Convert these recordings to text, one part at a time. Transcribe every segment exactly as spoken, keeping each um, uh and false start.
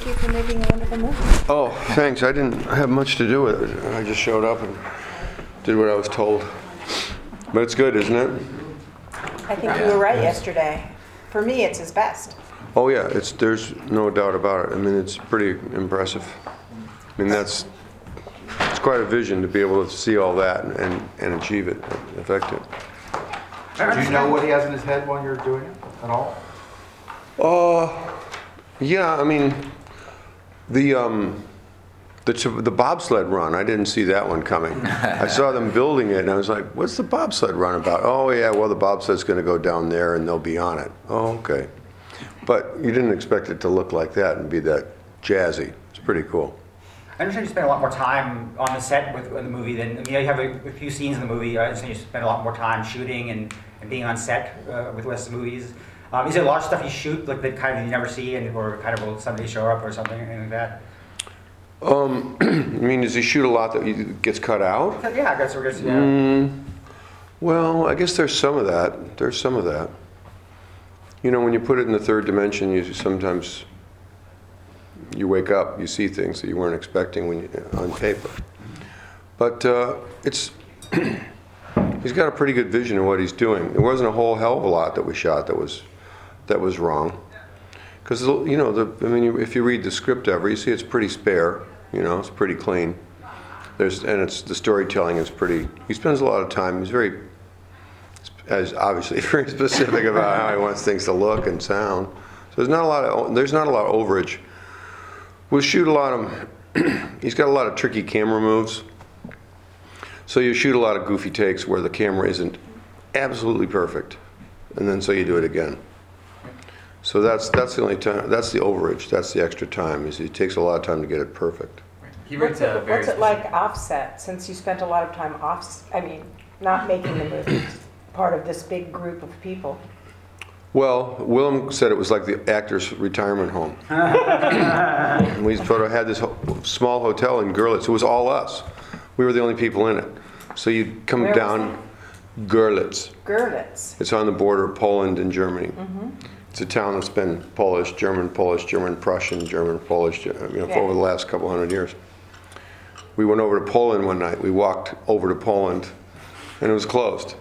you for making a wonderful movie. Oh, thanks. I didn't have much to do with it. I just showed up and did what I was told. But it's good, isn't it? I think you were right yesterday. For me, it's his best. Oh yeah, it's there's no doubt about it. I mean, it's pretty impressive. I mean, that's it's quite a vision to be able to see all that and, and, and achieve it, effective. Do you know what he has in his head when you're doing it at all? Uh, yeah. I mean, the um, the the bobsled run. I didn't see that one coming. I saw them building it, and I was like, "What's the bobsled run about?" Oh yeah, well the bobsled's going to go down there, and they'll be on it. Oh okay. But you didn't expect it to look like that and be that jazzy. It's pretty cool. I understand you spent a lot more time on the set with, with the movie than, I mean, you have a, a few scenes in the movie. I understand you spent a lot more time shooting and, and being on set uh, with Wes movies. Um, is there a lot of stuff you shoot like that kind of you never see and or kind of will someday show up or something, anything like that? Um, I mean, does he shoot a lot that gets cut out? Yeah, I guess we're guessing, yeah. Mm, well, I guess there's some of that. There's some of that. You know, when you put it in the third dimension, you sometimes you wake up, you see things that you weren't expecting when you, on paper. But uh, it's he's got a pretty good vision of what he's doing. There wasn't a whole hell of a lot that we shot that was that was wrong. Because you know, the, I mean, if you read the script ever, you see it's pretty spare. You know, it's pretty clean. There's and it's the storytelling is pretty. He spends a lot of time. He's very, as obviously very specific about how he wants things to look and sound. So there's not a lot of there's not a lot of overage. We'll shoot a lot of. He's got a lot of tricky camera moves. So you shoot a lot of goofy takes where the camera isn't absolutely perfect, and then so you do it again. So that's that's the only time. That's the overage. That's the extra time. Is it takes a lot of time to get it perfect. He What's writes a it, very what's it like offset, since you spent a lot of time off, I mean, not making the movie, part of this big group of people? Well, Willem said it was like the actor's retirement home. We sort of had this ho- small hotel in Görlitz. It was all us. We were the only people in it. So you'd come Where was down Görlitz. Görlitz. It's on the border of Poland and Germany. Mm-hmm. It's a town that's been Polish, German, Polish, German, Prussian, German, Polish, you know, Yeah. for over the last couple hundred years. We went over to Poland one night. We walked over to Poland, and it was closed.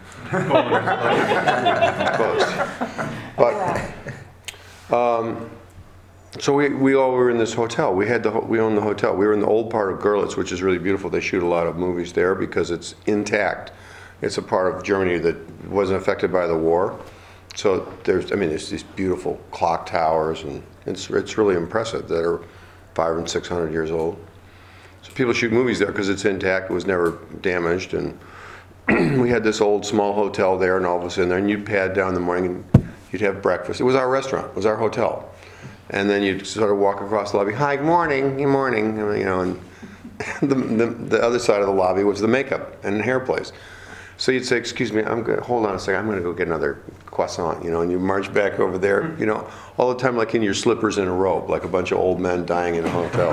Closed. But um, so we, we all were in this hotel. We had the ho- we owned the hotel. We were in the old part of Görlitz, which is really beautiful. They shoot a lot of movies there because it's intact. It's a part of Germany that wasn't affected by the war. So there's, I mean, there's these beautiful clock towers, and it's it's really impressive that are five and six hundred years old. So people shoot movies there because it's intact. It was never damaged, and we had this old small hotel there, and all of us in there, and you'd pad down in the morning, and you'd have breakfast. It was our restaurant. It was our hotel, and then you'd sort of walk across the lobby. Hi, good morning, good morning, you know, and the, the the other side of the lobby was the makeup and hair place. So you'd say, excuse me, I'm good. Hold on a second. I'm going to go get another croissant, you know, and you march back over there, you know, all the time like in your slippers and a robe, like a bunch of old men dying in a hotel.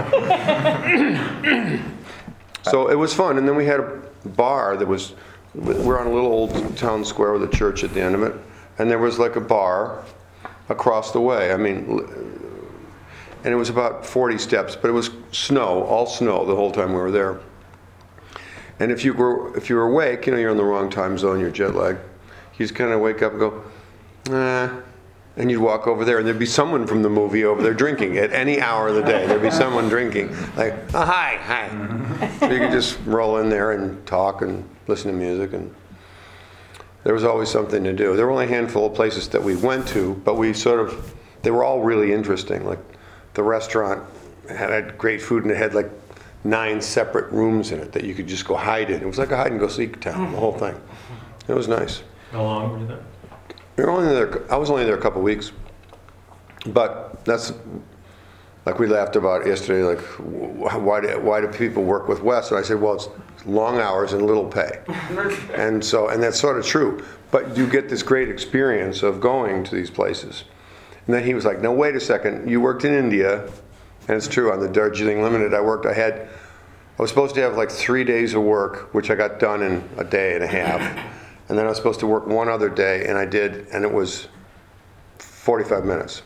So it was fun. And then we had a bar that was, we're on a little old town square with a church at the end of it. And there was like a bar across the way. I mean, and it was about forty steps, but it was snow, all snow the whole time we were there. And if you were if you were awake, you know, you're in the wrong time zone, you're jet lagged, you just kind of wake up and go, nah, and you'd walk over there, and there'd be someone from the movie over there drinking at any hour of the day. There'd be someone drinking, like, oh, hi, hi. So you could just roll in there and talk and listen to music, and there was always something to do. There were only a handful of places that we went to, but we sort of, they were all really interesting. Like the restaurant had, had great food, and it had like nine separate rooms in it that you could just go hide in. It was like a hide and go seek town, the whole thing. It was nice. How long were you there? We were only there. I was only there a couple of weeks, but that's like we laughed about yesterday. Like, why do why do people work with Wes? And I said, well, it's long hours and little pay, and so and that's sort of true. But you get this great experience of going to these places. And then he was like, no, wait a second. You worked in India. And it's true, on the Darjeeling Limited I worked, I had, I was supposed to have like three days of work, which I got done in a day and a half. And then I was supposed to work one other day, and I did, and it was forty-five minutes.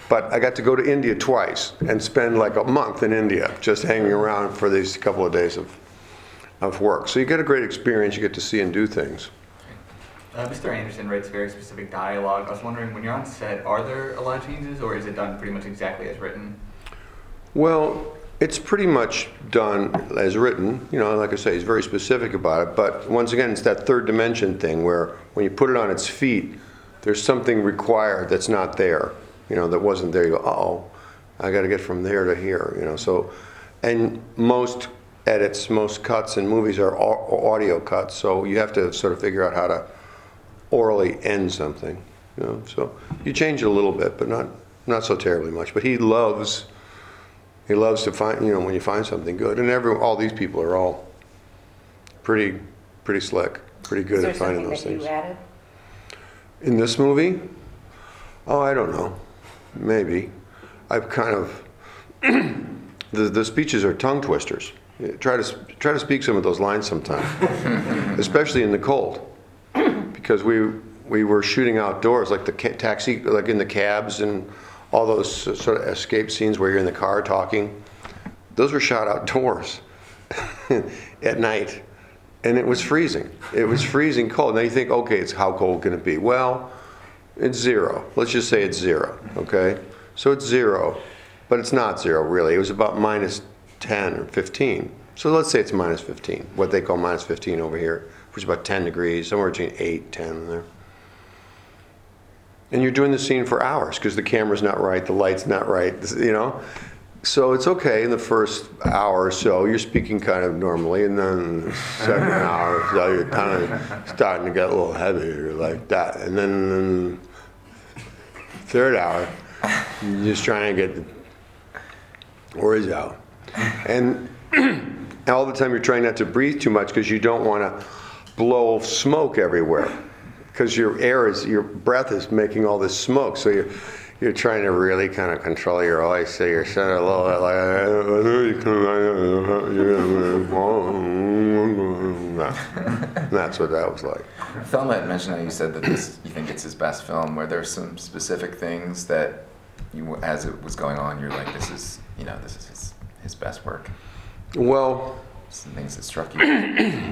But I got to go to India twice and spend like a month in India just hanging around for these couple of days of, of work. So you get a great experience, you get to see and do things. Uh, Mister Anderson writes very specific dialogue. I was wondering, when you're on set, are there a lot of changes, or is it done pretty much exactly as written? Well, it's pretty much done as written. You know, like I say, he's very specific about it. But once again, it's that third dimension thing where when you put it on its feet, there's something required that's not there. You know, that wasn't there. You go, uh-oh, I got to get from there to here. You know, so, and most edits, most cuts in movies are au- audio cuts. So you have to sort of figure out how to orally end something. You know, so you change it a little bit, but not not so terribly much. But he loves. He loves to find, you know, when you find something good. And every, all these people are all pretty, pretty slick, pretty good Is there at finding something those that things. you added? In this movie? Oh, I don't know. Maybe. I've kind of, the, the speeches are tongue twisters. Yeah, Try to, try to speak some of those lines sometime, especially in the cold. Because we, we were shooting outdoors, like the ca- taxi, like in the cabs and all those sort of escape scenes where you're in the car talking, those were shot outdoors at night. And it was freezing. It was freezing cold. Now you think, okay, it's how cold can it be? Well, it's zero. Let's just say it's zero, okay? So it's zero, but it's not zero really. It was about minus ten or fifteen. So let's say it's minus fifteen, what they call minus fifteen over here, which is about ten degrees, somewhere between eight, ten in there. And you're doing the scene for hours because the camera's not right, the light's not right, you know? So it's okay in the first hour or so, you're speaking kind of normally, and then the second hour, so you're kind of starting to get a little heavier like that. And then the third hour, you're just trying to get the words out. And all the time you're trying not to breathe too much because you don't want to blow smoke everywhere. Because your air is, your breath is making all this smoke, so you're you're trying to really kind of control your voice, so you're sort of a little bit like, that's what that was like. Thelma had mentioned how you said that this, you think it's his best film. Were there some specific things that you, as it was going on, you're like, this is, you know, this is his, his best work? Well, Some things that struck you.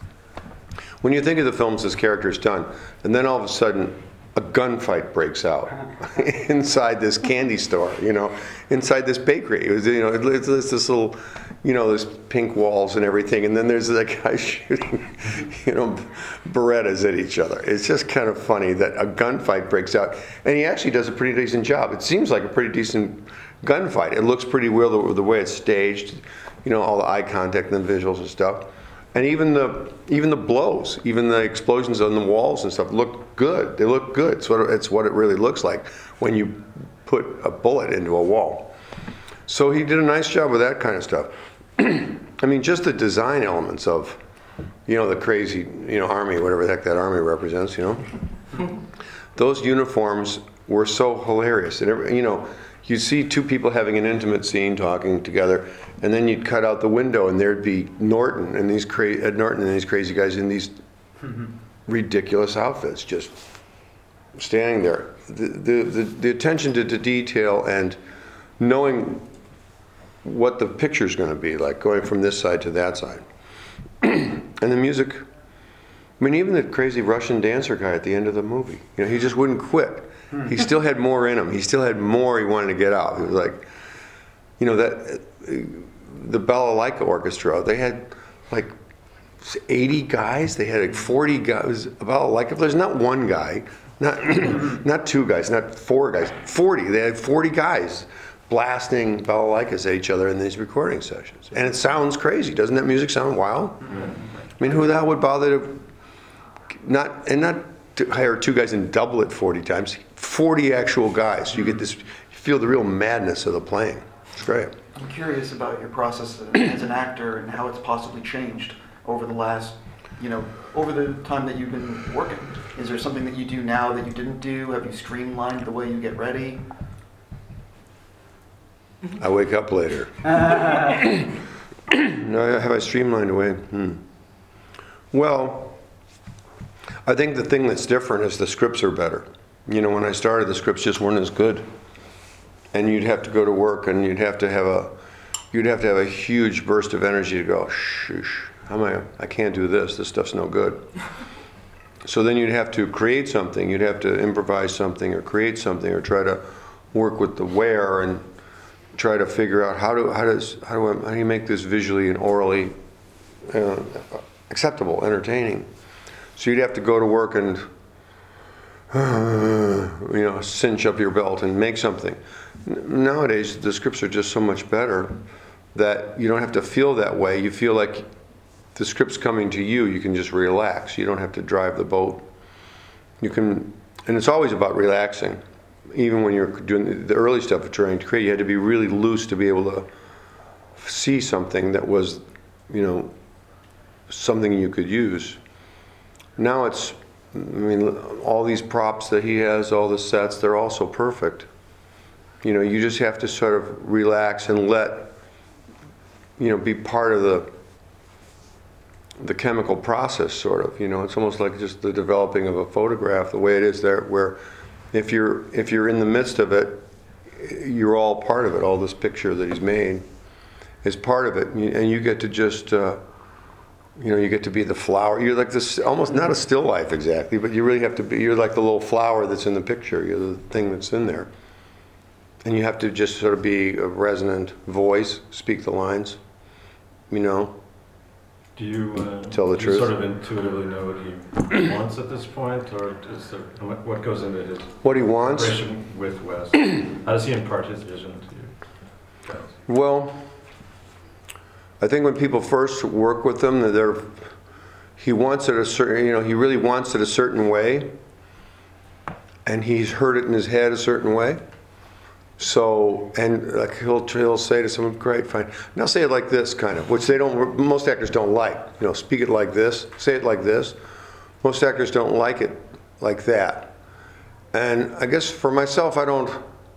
when you think of the films this character's done, and then all of a sudden a gunfight breaks out inside this candy store, you know, inside this bakery. It was, you know, it's, it's this little, you know, there's pink walls and everything, and then there's that guy shooting, you know, Berettas at each other. It's just kind of funny that a gunfight breaks out, and he actually does a pretty decent job. It seems like a pretty decent gunfight. It looks pretty well the, the way it's staged, you know, all the eye contact and the visuals and stuff. And even the even the blows, even the explosions on the walls and stuff look good. They look good. It's what it, it's what it really looks like when you put a bullet into a wall. So he did a nice job with that kind of stuff. I mean, just the design elements of, you know, the crazy, you know, army, whatever the heck that army represents, you know. Those uniforms were so hilarious. And every, you know, you'd see two people having an intimate scene talking together, and then you'd cut out the window, and there'd be Norton and these cra- Ed Norton and these crazy guys in these mm-hmm. ridiculous outfits, just standing there. The, the the the attention to the detail and knowing what the picture's going to be like, going from this side to that side, and the music. I mean, even the crazy Russian dancer guy at the end of the movie, you know, he just wouldn't quit. He still had more in him. He still had more he wanted to get out. He was like, you know, that the Balalaika Orchestra, they had like eighty guys. They had like forty guys. Balalaika, there's not one guy, not not two guys, not four guys, forty. They had forty guys blasting balalaikas at each other in these recording sessions. And it sounds crazy. Doesn't that music sound wild? I mean, who the hell would bother to not, and not to hire two guys and double it forty times, forty actual guys. You get this, you feel the real madness of the playing. It's great. I'm curious about your process as an actor and how it's possibly changed over the last, you know, over the time that you've been working. Is there something that you do now that you didn't do? Have you streamlined the way you get ready? I wake up later. No, have I streamlined away? Hmm. Well, I think the thing that's different is the scripts are better. You know, when I started, the scripts just weren't as good. and you'd have to go to work, and you'd have to have a, you'd have to have a huge burst of energy to go, shh, how am I, I can't do this, this stuff's no good. So then you'd have to create something, you'd have to improvise something or create something or try to work with the wear and try to figure out how do, how does, how do, I, how do you make this visually and orally uh, acceptable, entertaining. So you'd have to go to work and, uh, you know, cinch up your belt and make something. Nowadays, the scripts are just so much better that you don't have to feel that way. You feel like the script's coming to you. You can just relax. You don't have to drive the boat. You can, and it's always about relaxing. Even when you're doing the early stuff of trying to create, you had to be really loose to be able to see something that was, you know, something you could use. Now it's, I mean, all these props that he has, all the sets, they're all so perfect. You know, you just have to sort of relax and let, you know, be part of the the chemical process, sort of. You know, it's almost like just the developing of a photograph, the way it is there, where if you're if you're in the midst of it, you're all part of it. All this picture that he's made is part of it, and you, and you get to just, uh, you know, you get to be the flower. You're like this, almost not a still life exactly, but you really have to be. You're like the little flower that's in the picture. You're the thing that's in there, and you have to just sort of be a resonant voice, speak the lines. You know. Do you uh, Tell the do truth. you sort of intuitively know what he wants at this point, or is there, what what goes into his What he wants? relation with Wes? How does he impart his vision to you guys? Well, I think when people first work with him, they're, he wants it a certain, you know, he really wants it a certain way, and he's heard it in his head a certain way. So, and like he'll he'll say to someone, "Great, fine. Now say it like this," kind of, which they don't. Most actors don't like. You know, speak it like this, say it like this. Most actors don't like it like that. And I guess for myself, I don't.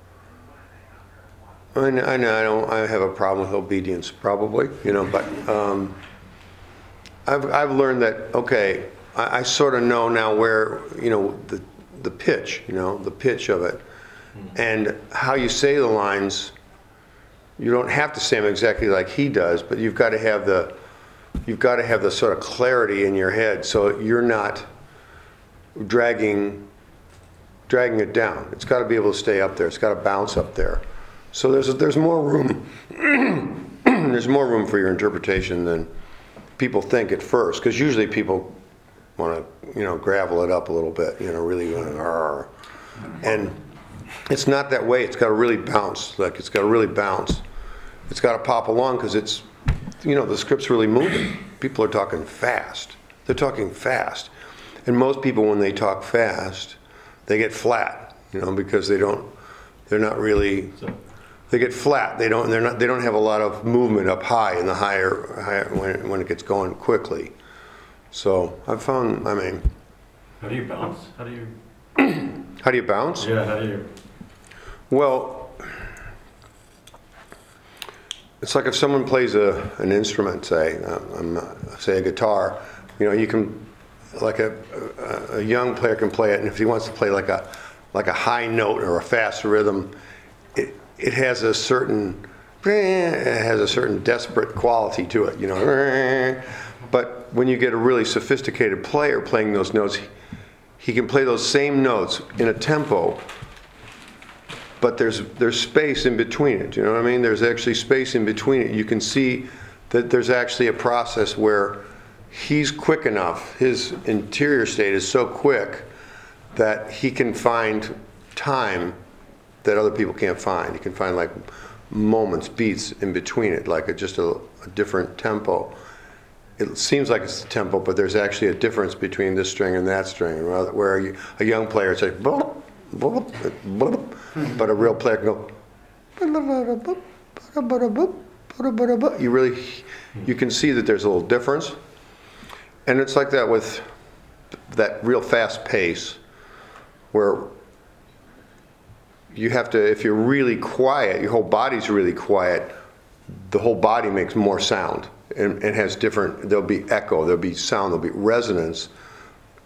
I know, I know I don't. I have a problem with obedience, probably. You know, but um, I've I've learned that. Okay, I, I sort of know now where, you know, the the pitch. You know, the pitch of it. And how you say the lines, you don't have to say them exactly like he does, but you've got to have the, you've got to have the sort of clarity in your head, so you're not dragging, dragging it down. It's got to be able to stay up there. It's got to bounce up there. So there's there's more room. There's more room for your interpretation than people think at first, because usually people want to, you know, gravel it up a little bit, you know, really going, Arr. And it's not that way. It's got to really bounce. Like, it's got to really bounce. It's got to pop along, because it's, you know, the script's really moving. People are talking fast. They're talking fast. And most people, when they talk fast, they get flat, you know, because they don't, they're not really, So, they get flat. They don't, they're not, they don't have a lot of movement up high in the higher, higher when it, when it gets going quickly. So I've found, I mean, how do you bounce? How do you? how do you bounce? Yeah, how do you? Well, it's like if someone plays a, an instrument, say, um, say a guitar, you know, you can, like a, a, a young player can play it, and if he wants to play like a, like a high note or a fast rhythm, it, it has a certain, it has a certain desperate quality to it, you know. But when you get a really sophisticated player playing those notes, he, he can play those same notes in a tempo, but there's there's space in between it. You know what I mean? There's actually space in between it. You can see that there's actually a process where he's quick enough. His interior state is so quick that he can find time that other people can't find. He can find like moments, beats in between it, like a, just a, a different tempo. It seems like it's the tempo, but there's actually a difference between this string and that string. Where you, a young player, it's like, blah, blah, blah, blah. But a real player can go, you really, you can see that there's a little difference. And it's like that with that real fast pace, where you have to, if you're really quiet, your whole body's really quiet, the whole body makes more sound and, and has different, there'll be echo, there'll be sound, there'll be resonance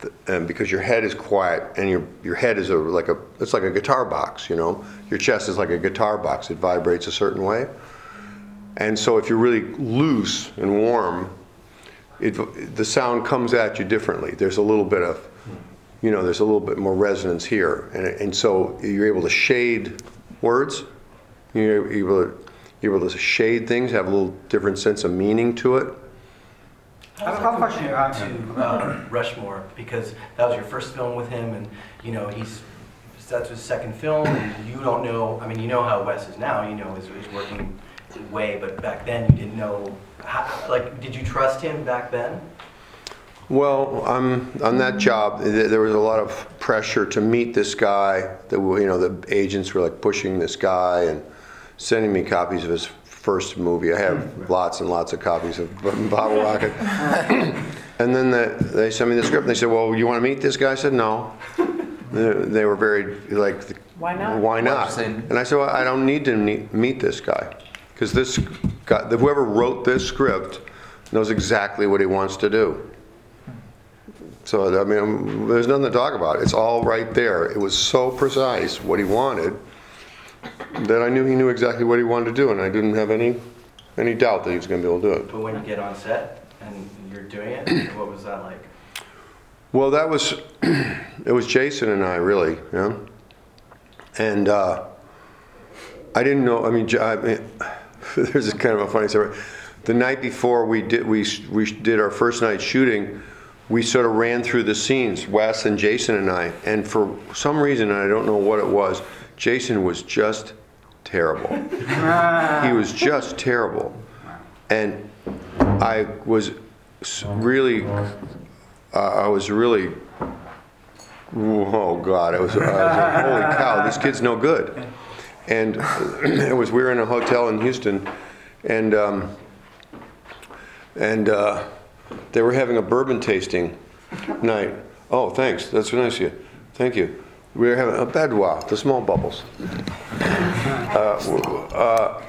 and because your head is quiet and your your head is a like a it's like a guitar box, you know. Your chest is like a guitar box. It vibrates a certain way. And so if you're really loose and warm, it, the sound comes at you differently. There's a little bit of, you know, there's a little bit more resonance here. And, and so you're able to shade words. You're able to, you're able to shade things, have a little different sense of meaning to it. I have a couple questions. To uh, Rushmore, because that was your first film with him, and you know he's that's his second film, and you don't know. I mean, you know how Wes is now. You know he's, he's working way, but back then you didn't know. How, like, did you trust him back then? Well, um, on that job, th- there was a lot of pressure to meet this guy. That you know, the agents were like pushing this guy and sending me copies of his first movie. I have lots and lots of copies of Bottle Rocket. And then the, they sent me the script and they said, well, you want to meet this guy? I said, no. They, they were very like, Why not? Why not? And I said, well, I don't need to meet, meet this guy. Because this guy, whoever wrote this script knows exactly what he wants to do. So, I mean, there's nothing to talk about. It's all right there. It was so precise what he wanted that I knew he knew exactly what he wanted to do, and I didn't have any any doubt that he was going to be able to do it. But when you get on set and you're doing it, what was that like? Well, that was, it was Jason and I, really, you know? And uh, I didn't know, I mean, J- I mean there's a kind of a funny story. The night before we did, we, we did our first night shooting, we sort of ran through the scenes, Wes and Jason and I, and for some reason, and I don't know what it was, Jason was just terrible. He was just terrible. And I was really, uh, I was really, oh God, I was, I was like, holy cow, this kid's no good. And it was, we were in a hotel in Houston, and um, and uh, they were having a bourbon tasting night. Oh, thanks, that's nice of you. Thank you. We were having a Bedwa, the small bubbles. Uh, uh,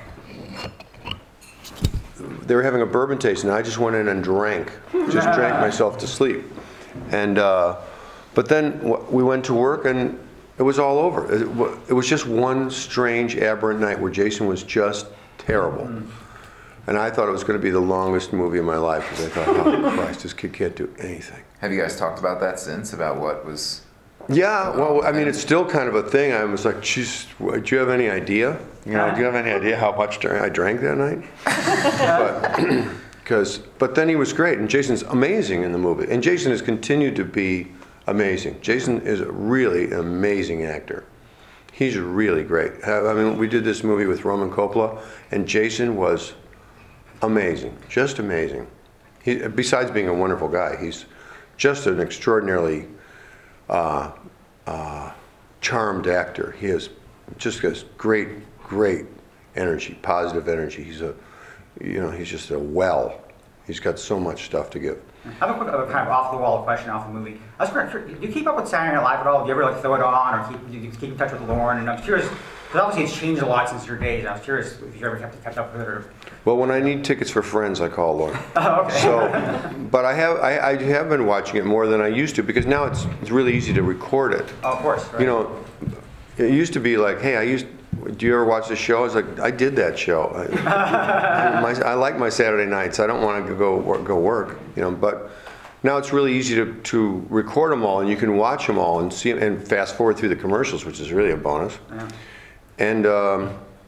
they were having a bourbon tasting, and I just went in and drank, just drank myself to sleep. And uh, but then w- we went to work, and it was all over. It, w- it was just one strange, aberrant night where Jason was just terrible. And I thought it was going to be the longest movie of my life, because I thought, oh Christ, this kid can't do anything. Have you guys talked about that since, about what was? Yeah, well, I mean, it's still kind of a thing. I was like, geez, do you have any idea? You know, do you have any idea how much I drank that night? but, cause, but then he was great, and Jason's amazing in the movie. And Jason has continued to be amazing. Jason is a really amazing actor. He's really great. I mean, we did this movie with Roman Coppola, and Jason was amazing, just amazing. He, besides being a wonderful guy, he's just an extraordinarily Uh, uh, charmed actor. He has just has great, great energy, positive energy. He's a, you know, he's just a well. He's got so much stuff to give. I have a quick, uh, kind of off-the-wall question off the movie. I was curious, do you keep up with Saturday Night Live at all? Do you ever like throw it on, or keep do you keep in touch with Lauren? And I'm curious, because obviously it's changed a lot since your days. I was curious if you ever kept, kept up with it, or. Well, when I need tickets for Friends, I call Lauren. Oh, okay. So, but I have I, I have been watching it more than I used to, because now it's it's really easy to record it. Oh, of course. Right. You know, it used to be like, hey, I used. Do you ever watch the show? I was like, I did that show. I, my, I like my Saturday nights. I don't want to go work, go work. You know, but now it's really easy to, to record them all, and you can watch them all and see and fast forward through the commercials, which is really a bonus. Yeah. And um,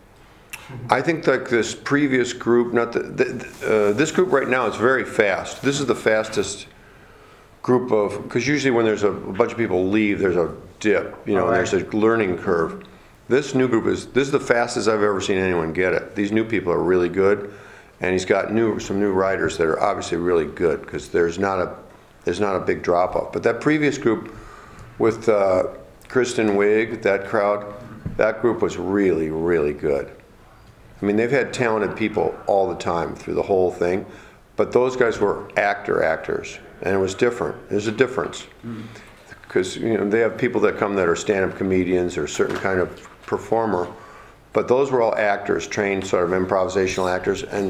I think like this previous group, not the, the, uh, this group right now is very fast. This is the fastest group of, because usually when there's a, a bunch of people leave, there's a dip, you know, Oh, right. and there's a learning curve. This new group is, this is the fastest I've ever seen anyone get it. These new people are really good, and he's got new some new writers that are obviously really good, because there's not a there's not a big drop off. But that previous group with uh, Kristen Wiig, that crowd, that group was really, really good. I mean, they've had talented people all the time through the whole thing, but those guys were actor actors, and it was different. There's a difference. Because you know, they have people that come that are stand-up comedians or certain kind of performer, but those were all actors, trained sort of improvisational actors, and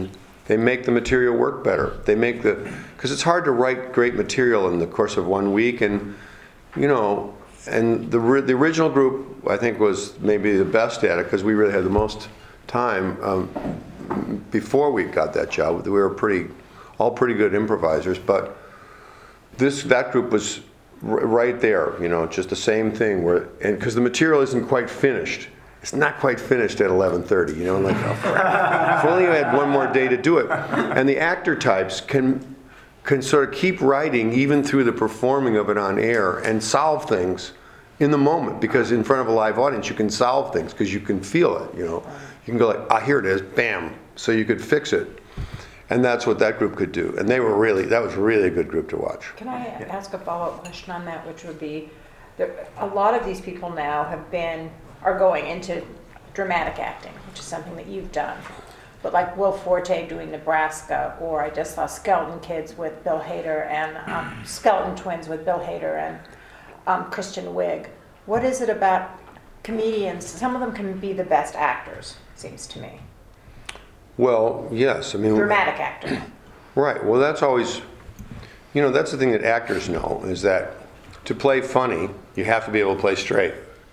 They make the material work better. They make the, because it's hard to write great material in the course of one week, and you know, and the the original group I think was maybe the best at it because we really had the most time um, before we got that job. We were pretty, all pretty good improvisers, but this that group was r- right there. You know, just the same thing. Where and because the material isn't quite finished. It's not quite finished at eleven thirty, you know, like, oh, crap. If only you had one more day to do it. And the actor types can can sort of keep writing even through the performing of it on air and solve things in the moment, because in front of a live audience you can solve things because you can feel it, you know. You can go like, ah, here it is, bam, so you could fix it. And that's what that group could do. And they were really, that was really a good group to watch. Can I ask a follow-up question on that, which would be, there, a lot of these people now have been, are going into dramatic acting, which is something that you've done. But like Will Forte doing Nebraska, or I just saw Skeleton Kids with Bill Hader, and um, Skeleton Twins with Bill Hader and um, Kristen Wiig. What is it about comedians? Some of them can be the best actors, seems to me. Well, yes, I mean... Dramatic actors. Right, well that's always, you know, that's the thing that actors know, is that to play funny, you have to be able to play straight.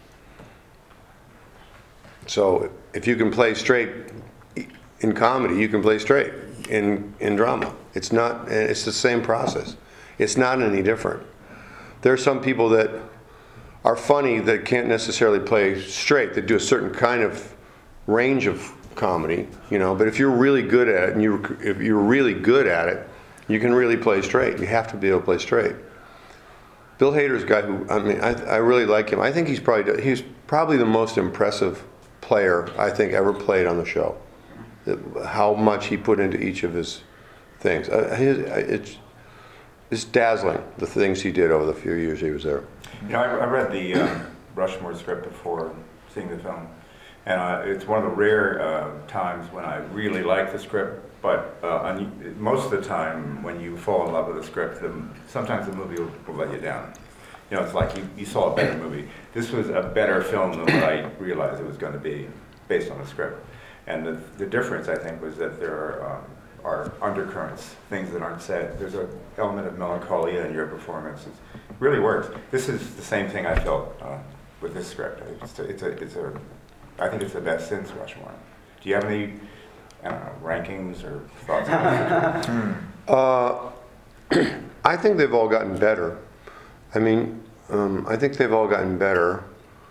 So if you can play straight in comedy, you can play straight in, in drama. It's not, it's the same process. It's not any different. There are some people that are funny that can't necessarily play straight, that do a certain kind of range of comedy, you know, but if you're really good at it, and you if you're really good at it, you can really play straight. You have to be able to play straight. Bill Hader's a guy who, I mean, I, I really like him. I think he's probably he's probably the most impressive player I think ever played on the show. How much he put into each of his things. Uh, his, it's, it's dazzling, the things he did over the few years he was there. You know, I, I read the um, Rushmore script before seeing the film, and uh, it's one of the rare uh, times when I really like the script, but uh, un- most of the time when you fall in love with a script, the, sometimes the movie will, will let you down. You know, it's like you, you saw a better movie. This was a better film than what I realized it was going to be based on the script. And the, the difference, I think, was that there are, um, are undercurrents, things that aren't said. There's an element of melancholia in your performance. It's, it really works. This is the same thing I felt uh, with this script. It's a, it's, a, it's a, I think it's the best since Rushmore. Do you have any, I don't know, rankings or thoughts on it? Uh, I think they've all gotten better. I mean, um, I think they've all gotten better.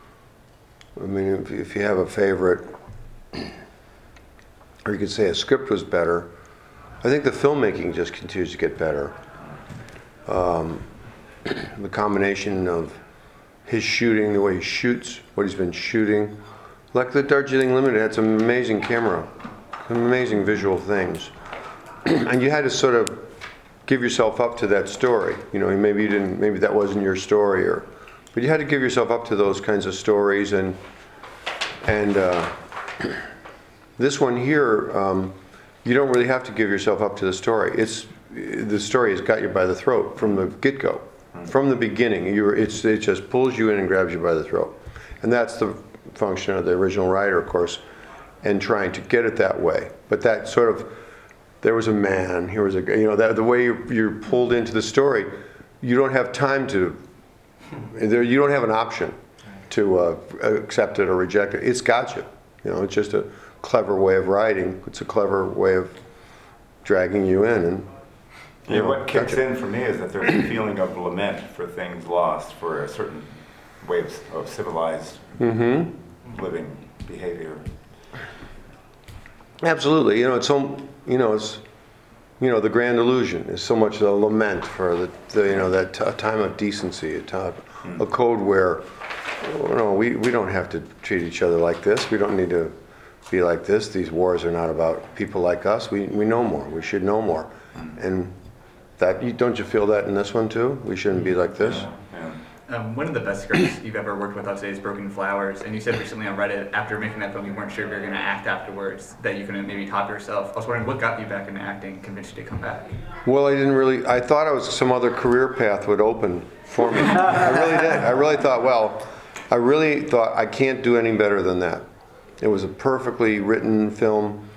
I mean, if, if you have a favorite, or you could say a script was better, I think the filmmaking just continues to get better. Um, the combination of his shooting, the way he shoots, what he's been shooting. Like the Darjeeling Limited had some amazing camera, some amazing visual things. And you had to sort of give yourself up to that story. You know, maybe you didn't, maybe that wasn't your story, or, but you had to give yourself up to those kinds of stories. And and uh, this one here, um, you don't really have to give yourself up to the story. It's the story has got you by the throat from the get-go, from the beginning. You it's it just pulls you in and grabs you by the throat, and that's the function of the original writer, of course, and trying to get it that way. But that sort of, there was a man, here was a, you know, that the way you're, you're pulled into the story, you don't have time to, there you don't have an option to uh, accept it or reject it. It's got you. You know, it's just a clever way of writing. It's a clever way of dragging you in. And you Yeah, know, what kicks gotcha. in for me is that there's a feeling of lament for things lost, for a certain way of, of civilized Mm-hmm. living behavior. Absolutely. You know, it's so, you know, it's, you know, the grand illusion is so much a lament for the, the you know, that t- a time of decency, a time, a code where, you know, we, we don't have to treat each other like this. We don't need to be like this. These wars are not about people like us. We we know more. We should know more. And that, you, don't you feel that in this one too? We shouldn't be like this. Yeah. Um, one of the best scripts you've ever worked with, I'd say, is Broken Flowers. And you said recently on Reddit, after making that film, you weren't sure if you were going to act afterwards, that you couldn't maybe top yourself. I was wondering what got you back into acting, convinced you to come back? Well, I didn't really, I thought I was some other career path would open for me. I really did. I really thought, well, I really thought I can't do any better than that. It was a perfectly written film,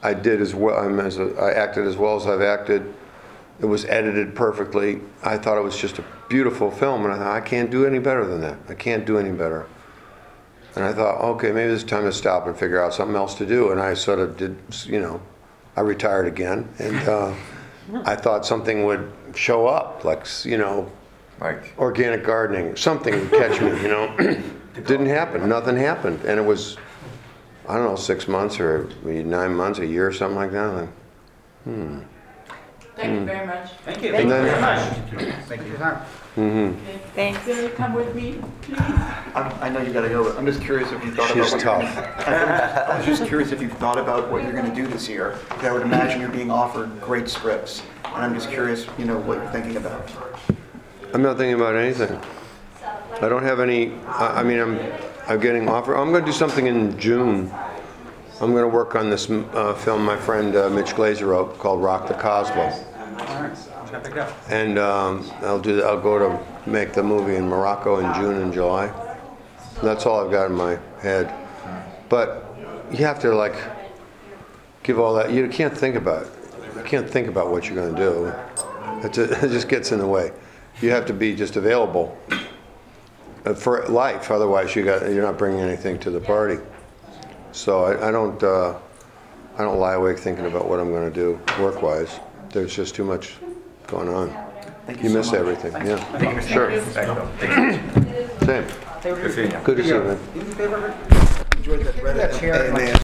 I did as well, I'm as a, I acted as well as I've acted. It was edited perfectly. I thought it was just a beautiful film, and I thought, I can't do any better than that. I can't do any better. And I thought, okay, maybe it's time to stop and figure out something else to do. And I sort of did, you know, I retired again, and uh, I thought something would show up, like, you know, Like, organic gardening, something would catch me, you know. Didn't happen, nothing happened. And it was, I don't know, six months or maybe nine months, a year or something like that. Like, hmm. Thank you very much. Thank you. And Thank you then- very much. Thank you for your time. Mm-hmm. Thanks. Will you come with me, please? I'm, I know you gotta go, but I'm just curious if you thought about. She's what you're tough. gonna- I was just curious if you've thought about what you're gonna do this year. I would imagine you're being offered great scripts, and I'm just curious, you know, what you're thinking about. I'm not thinking about anything. I don't have any, I, I mean, I'm, I'm getting offered, I'm gonna do something in June. I'm gonna work on this uh, film my friend uh, Mitch Glazer wrote called Rock the Cosmo. All right. Just gotta pick it up. And um, I'll do, I'll go to make the movie in Morocco in June and July. That's all I've got in my head. But you have to like, give all that, you can't think about it. You can't think about what you're gonna do. It ju- it just gets in the way. You have to be just available uh, for life, otherwise you got, you're not bringing anything to the party. So I, I don't, uh, I don't lie awake thinking about what I'm gonna do work-wise. There's just too much going on. Thank You so miss much. everything, yeah. Thank you. Sure. Thank you. Same. Good seeing you. Good to see you, man. Enjoyed that Reddit That chair. A M A